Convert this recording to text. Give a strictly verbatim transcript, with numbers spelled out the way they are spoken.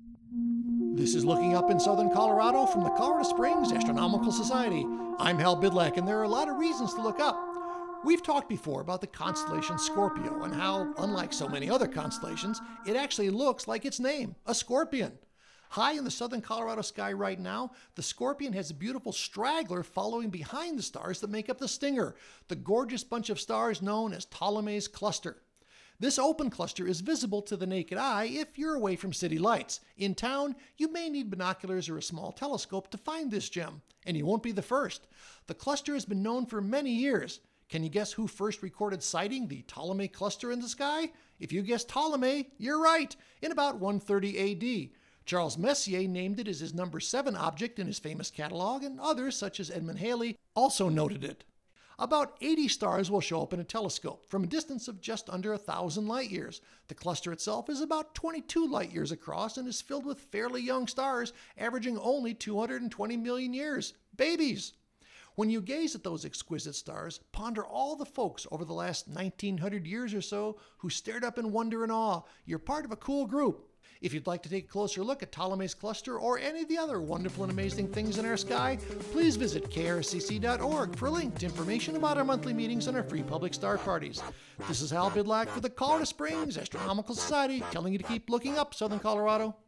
This is Looking Up in Southern Colorado from the Colorado Springs Astronomical Society. I'm Hal Bidlack, and there are a lot of reasons to look up. We've talked before about the constellation Scorpio and how, unlike so many other constellations, it actually looks like its name, a scorpion. High in the southern Colorado sky right now, the Scorpion has a beautiful straggler following behind the stars that make up the Stinger, the gorgeous bunch of stars known as Ptolemy's Cluster. This open cluster is visible to the naked eye if you're away from city lights. In town, you may need binoculars or a small telescope to find this gem, and you won't be the first. The cluster has been known for many years. Can you guess who first recorded sighting the Ptolemy cluster in the sky? If you guessed Ptolemy, you're right, in about one thirty A D. Charles Messier named it as his number seven object in his famous catalog, and others, such as Edmund Halley, also noted it. About eighty stars will show up in a telescope from a distance of just under a thousand light years. The cluster itself is about twenty-two light years across and is filled with fairly young stars, averaging only two hundred twenty million years. Babies! When you gaze at those exquisite stars, ponder all the folks over the last nineteen hundred years or so who stared up in wonder and awe. You're part of a cool group. If you'd like to take a closer look at Ptolemy's Cluster or any of the other wonderful and amazing things in our sky, please visit K R C C dot org for linked information about our monthly meetings and our free public star parties. This is Hal Bidlack for the Colorado Springs Astronomical Society, telling you to keep looking up, Southern Colorado.